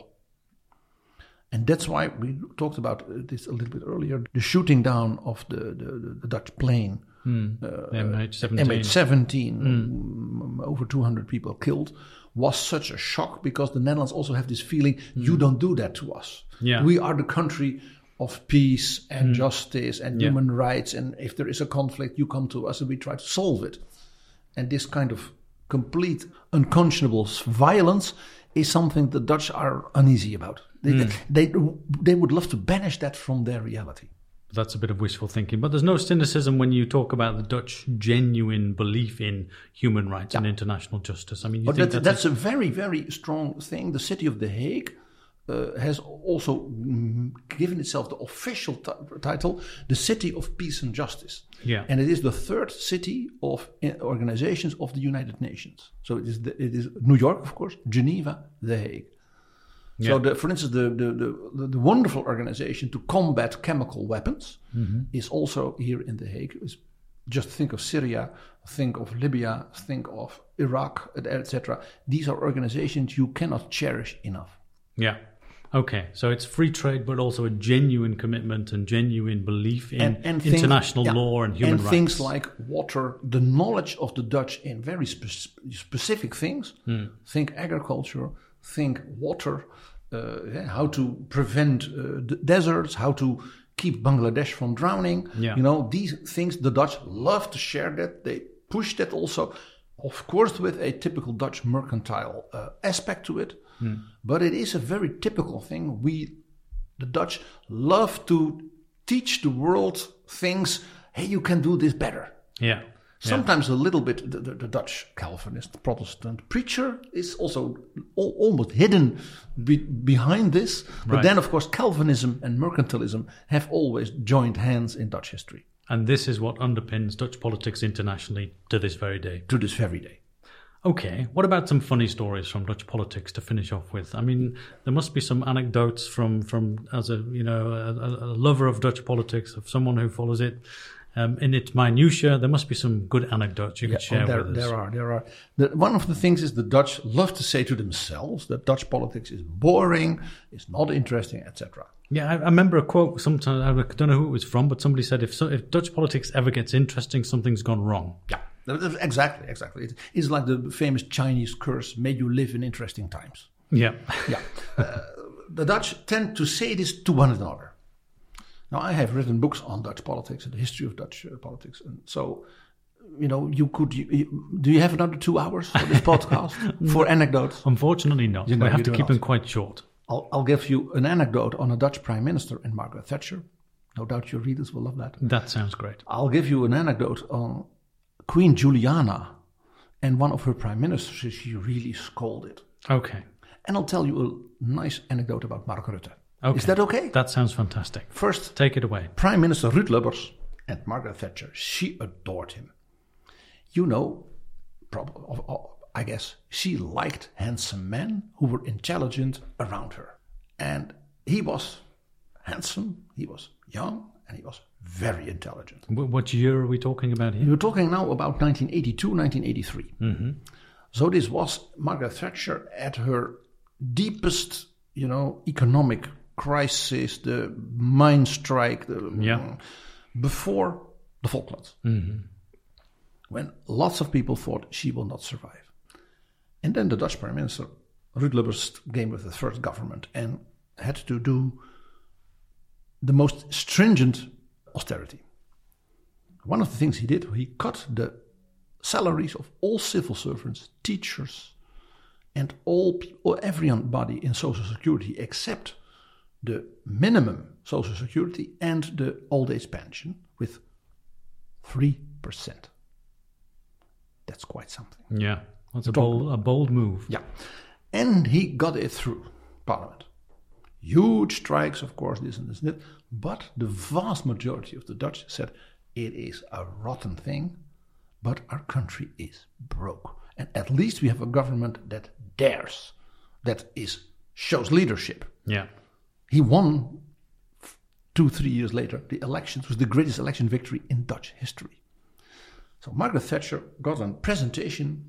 And that's why we talked about this a little bit earlier. The shooting down of the, the, the Dutch plane, mm. uh, M H seventeen, M H seventeen mm. over two hundred people killed, was such a shock because the Netherlands also have this feeling, mm. you don't do that to us. Yeah. We are the country of peace and mm. justice and yeah. human rights. And if there is a conflict, you come to us and we try to solve it. And this kind of complete unconscionable violence is something the Dutch are uneasy about. They, mm. they, they would love to banish that from their reality. That's a bit of wishful thinking. But there's no cynicism when you talk about the Dutch genuine belief in human rights yeah. and international justice. I mean, you but think that, that's, that's a, a very, very strong thing. The city of The Hague uh, has also mm, given itself the official t- title, the City of Peace and Justice. Yeah. And it is the third city of uh, organizations of the United Nations. So it is, the, it is New York, of course, Geneva, The Hague. Yeah. So, the, for instance, the, the, the, the wonderful organization to combat chemical weapons mm-hmm. is also here in The Hague. It's, just think of Syria, think of Libya, think of Iraq, et cetera. These are organizations you cannot cherish enough. Yeah. Okay. So it's free trade, but also a genuine commitment and genuine belief in and, and international things, yeah, law and human and rights. And things like water, the knowledge of the Dutch in very spe- specific things. Mm. Think agriculture, think water, uh, yeah, how to prevent uh, the deserts, how to keep Bangladesh from drowning. Yeah. You know, these things, the Dutch love to share that. They push that also, of course, with a typical Dutch mercantile uh, aspect to it. Mm. But it is a very typical thing. We, the Dutch, love to teach the world things. Hey, you can do this better. Yeah. Sometimes yeah. a little bit, the, the, the Dutch Calvinist Protestant preacher is also al- almost hidden be, behind this. But right. then, of course, Calvinism and mercantilism have always joined hands in Dutch history. And this is what underpins Dutch politics internationally to this very day. To this very day. Okay, what about some funny stories from Dutch politics to finish off with? I mean, there must be some anecdotes from, from as a you know a, a lover of Dutch politics, of someone who follows it um, in its minutiae. There must be some good anecdotes you yeah, could share oh, there, with us. There are, there are. The, one of the things is the Dutch love to say to themselves that Dutch politics is boring, is not interesting, et cetera. Yeah, I, I remember a quote. Sometimes I don't know who it was from, but somebody said, "If so, if Dutch politics ever gets interesting, something's gone wrong." Yeah. Exactly, exactly. It is like the famous Chinese curse, may you live in interesting times. Yeah. Yeah. Uh, the Dutch tend to say this to one another. Now, I have written books on Dutch politics and the history of Dutch uh, politics. And so, you know, you could... You, you, do you have another two hours for this podcast? For anecdotes? Unfortunately not. You know, we have you to do keep not. them quite short. I'll, I'll give you an anecdote on a Dutch prime minister and Margaret Thatcher. No doubt your readers will love that. That sounds great. I'll give you an anecdote on Queen Juliana and one of her prime ministers. She really scolded. Okay. And I'll tell you a nice anecdote about Mark Rutte. Okay. Is that okay? That sounds fantastic. First, take it away. Prime Minister Ruud Lubbers and Margaret Thatcher. She adored him. You know, probably, I guess, she liked handsome men who were intelligent around her. And he was handsome, he was young, and he was very intelligent. What year are we talking about here? We're talking now about nineteen eighty-two, nineteen eighty-three. Mm-hmm. So this was Margaret Thatcher at her deepest, you know, economic crisis, the mine strike, the, yeah. before the Falklands, mm-hmm. when lots of people thought she will not survive. And then the Dutch Prime Minister, Ruud Lubbers, came with the first government and had to do the most stringent austerity. One of the things he did, he cut the salaries of all civil servants, teachers, and all people, everybody in Social Security except the minimum Social Security and the old age pension with three percent. That's quite something. Yeah, that's a bold, a bold move. Yeah. And he got it through Parliament. Huge strikes, of course, this and this and that. But the vast majority of the Dutch said, it is a rotten thing, but our country is broke. And at least we have a government that dares, that is shows leadership. Yeah. He won two, three years later the elections. It was the greatest election victory in Dutch history. So Margaret Thatcher got a presentation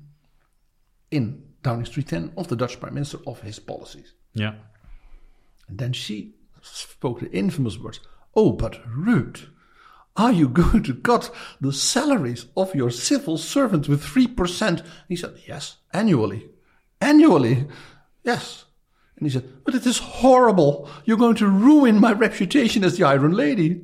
in Downing Street ten of the Dutch Prime Minister of his policies. Yeah. And then she spoke the infamous words, oh, but Ruud, are you going to cut the salaries of your civil servants with three percent? He said, yes, annually. Annually, yes. And he said, but it is horrible. You're going to ruin my reputation as the Iron Lady.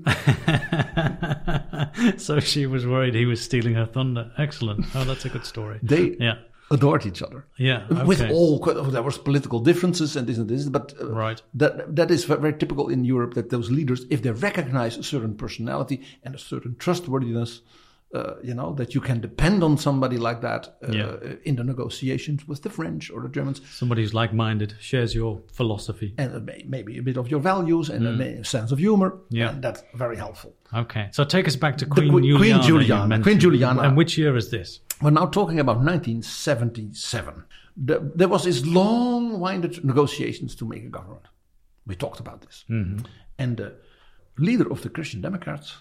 So she was worried he was stealing her thunder. Excellent. Oh, that's a good story. They yeah. adored each other. Yeah. Okay. With all, there was political differences and this and this, but uh, right. that that is very typical in Europe, that those leaders, if they recognize a certain personality and a certain trustworthiness, uh, you know, that you can depend on somebody like that uh, yeah. in the negotiations with the French or the Germans. Somebody who's like-minded, shares your philosophy. And uh, maybe a bit of your values and mm. a sense of humor. Yeah. And that's very helpful. Okay. So take us back to Queen Queen Juliana. Queen Juliana. Queen Juliana. And which year is this? We're now talking about nineteen seventy-seven. The, there was this long-winded negotiations to make a government. We talked about this. Mm-hmm. And the leader of the Christian Democrats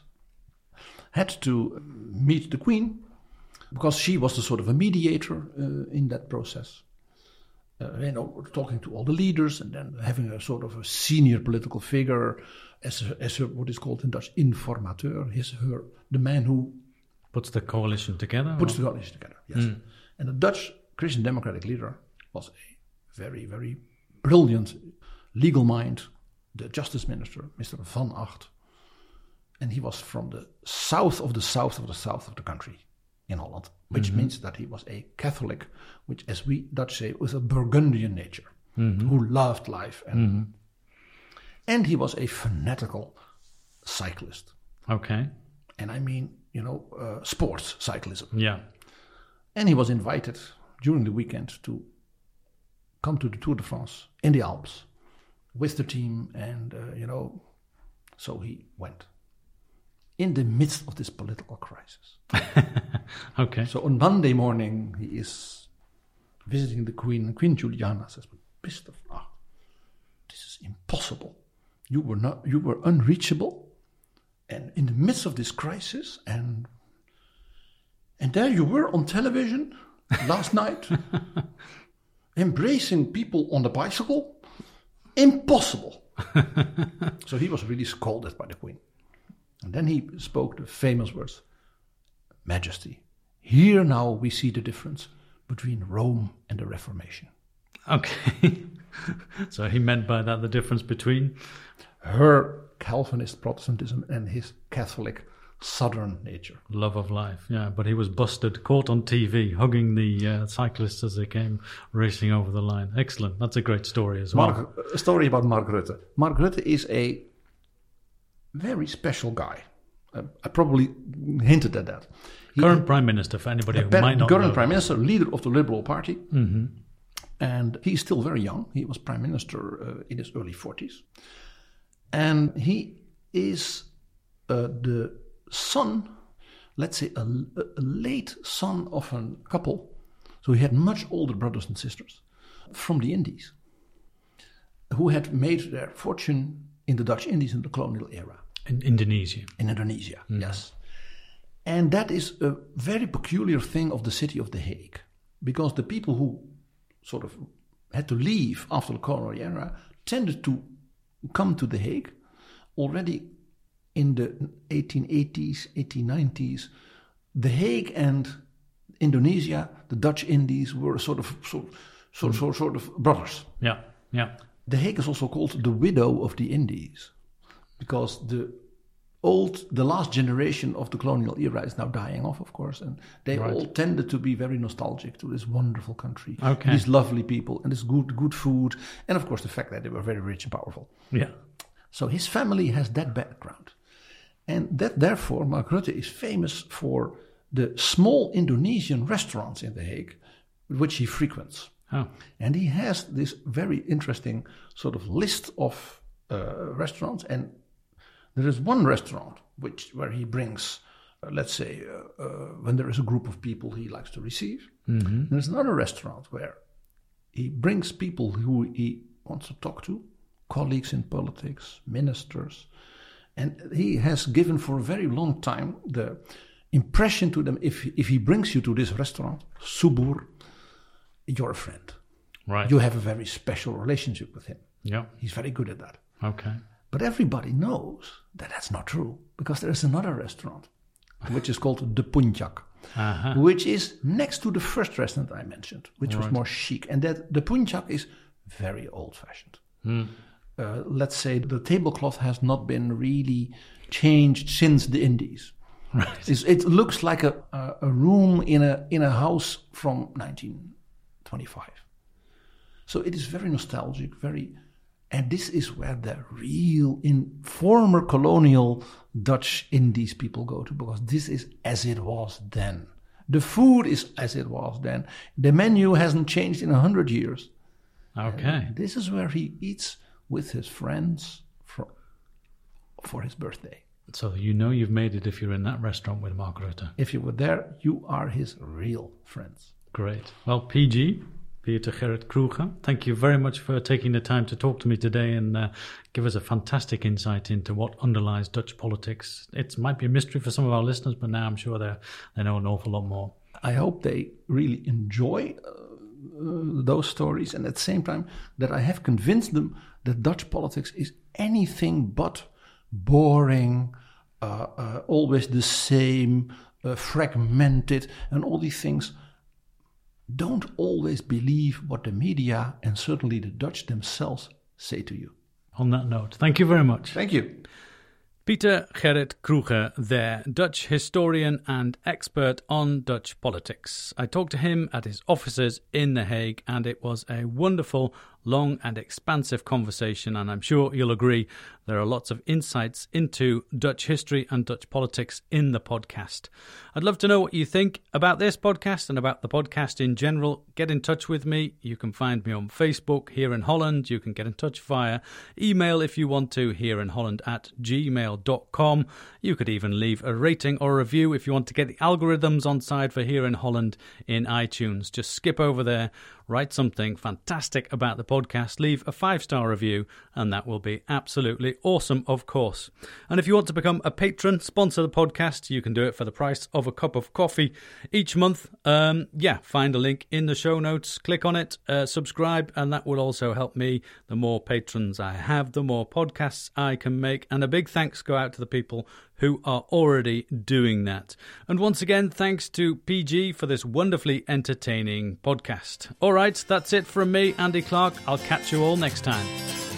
had to meet the Queen because she was the sort of a mediator uh, in that process. Uh, you know, talking to all the leaders and then having a sort of a senior political figure as a, as a, what is called in Dutch informateur. His, her, the man who puts the coalition together. Puts or? the coalition together. Yes. Mm. And the Dutch Christian Democratic leader was a very, very brilliant legal mind, the Justice Minister, Mister Van Acht. And he was from the south of the south of the south of the country in Holland, which mm-hmm. means that he was a Catholic, which, as we Dutch say, was a Burgundian nature, mm-hmm. who loved life. And, mm-hmm. and he was a fanatical cyclist. Okay. And I mean, you know, uh, sports cyclism. Yeah. And he was invited during the weekend to come to the Tour de France in the Alps with the team. And, uh, you know, so he went in the midst of this political crisis. Okay. So on Monday morning, he is visiting the Queen. And Queen Juliana says, Mister Ah, this is impossible. You were not, you were unreachable. And in the midst of this crisis, and and there you were on television last night, embracing people on the bicycle. Impossible. So he was really scolded by the Queen. And then he spoke the famous words, Majesty, here now we see the difference between Rome and the Reformation. Okay. So he meant by that the difference between her Calvinist Protestantism and his Catholic Southern nature. Love of life, yeah. But he was busted, caught on T V, hugging the uh, cyclists as they came racing over the line. Excellent. That's a great story as well. Mark, a story about Mark Rutte. Mark Rutte is a very special guy. Uh, I probably hinted at that. He, current Prime Minister, for anybody who per, might not current know. Prime Minister, leader of the Liberal Party. Mm-hmm. And he's still very young. He was Prime Minister uh, in his early forties. And he is uh, the son, let's say a, a late son of a couple. So he had much older brothers and sisters from the Indies who had made their fortune in the Dutch Indies in the colonial era. In Indonesia. In Indonesia, Mm. yes. And that is a very peculiar thing of the city of The Hague. Because the people who sort of had to leave after the colonial era tended to come to The Hague already in the eighteen eighties, eighteen nineties. The Hague and Indonesia, the Dutch Indies, were sort of sort, sort, mm. sort, sort of brothers. Yeah, yeah. The Hague is also called the widow of the Indies because the old, the last generation of the colonial era is now dying off, of course, and they right. all tended to be very nostalgic to this wonderful country, okay. these lovely people, and this good, good food, and of course the fact that they were very rich and powerful. Yeah. So his family has that background, and that therefore Mark Rutte is famous for the small Indonesian restaurants in The Hague, which he frequents. Oh. And he has this very interesting sort of list of uh, restaurants, and there is one restaurant which where he brings, uh, let's say, uh, uh, when there is a group of people he likes to receive. Mm-hmm. There's another restaurant where he brings people who he wants to talk to, colleagues in politics, ministers, and he has given for a very long time the impression to them, if if he brings you to this restaurant, Subur, you're a friend. Right. You have a very special relationship with him. Yeah. He's very good at that. Okay. But everybody knows that that's not true, because there is another restaurant, which is called De Puncak, uh-huh. which is next to the first restaurant I mentioned, which right. was more chic. And that De Puncak is very old-fashioned. Mm. Uh, let's say the tablecloth has not been really changed since the Indies. Right. It's, it looks like a, a, a room in a in a house from nineteen twenty-five. So it is very nostalgic, very... And this is where the real, in former colonial Dutch Indies people go to, because this is as it was then. The food is as it was then. The menu hasn't changed in a hundred years. Okay. And this is where he eats with his friends for, for his birthday. So you know you've made it if you're in that restaurant with Mark Rutte. If you were there, you are his real friends. Great. Well, P G... Peter Gerrit Kroeger, thank you very much for taking the time to talk to me today and uh, give us a fantastic insight into what underlies Dutch politics. It might be a mystery for some of our listeners, but now I'm sure they they know an awful lot more. I hope they really enjoy uh, uh, those stories, and at the same time that I have convinced them that Dutch politics is anything but boring, uh, uh, always the same, uh, fragmented, and all these things. Don't always believe what the media and certainly the Dutch themselves say to you. On that note, thank you very much. Thank you. Peter Gerrit Kroeger there, Dutch historian and expert on Dutch politics. I talked to him at his offices in The Hague, and it was a wonderful, long and expansive conversation, and I'm sure you'll agree there are lots of insights into Dutch history and Dutch politics in the podcast. I'd love to know what you think about this podcast and about the podcast in general. Get in touch with me. You can find me on Facebook here in Holland. You can get in touch via email if you want to, here in Holland at gmail dot com. You could even leave a rating or a review if you want to get the algorithms on side for Here in Holland in iTunes. Just skip over there, write something fantastic about the podcast, leave a five-star review, and that will be absolutely awesome, of course. And if you want to become a patron, sponsor the podcast, you can do it for the price of a cup of coffee each month. Um, yeah, find a link in the show notes, click on it, uh, subscribe, and that will also help me. The more patrons I have, the more podcasts I can make. And a big thanks go out to the people who are already doing that. And once again, thanks to P G for this wonderfully entertaining podcast. All right, that's it from me, Andy Clark. I'll catch you all next time.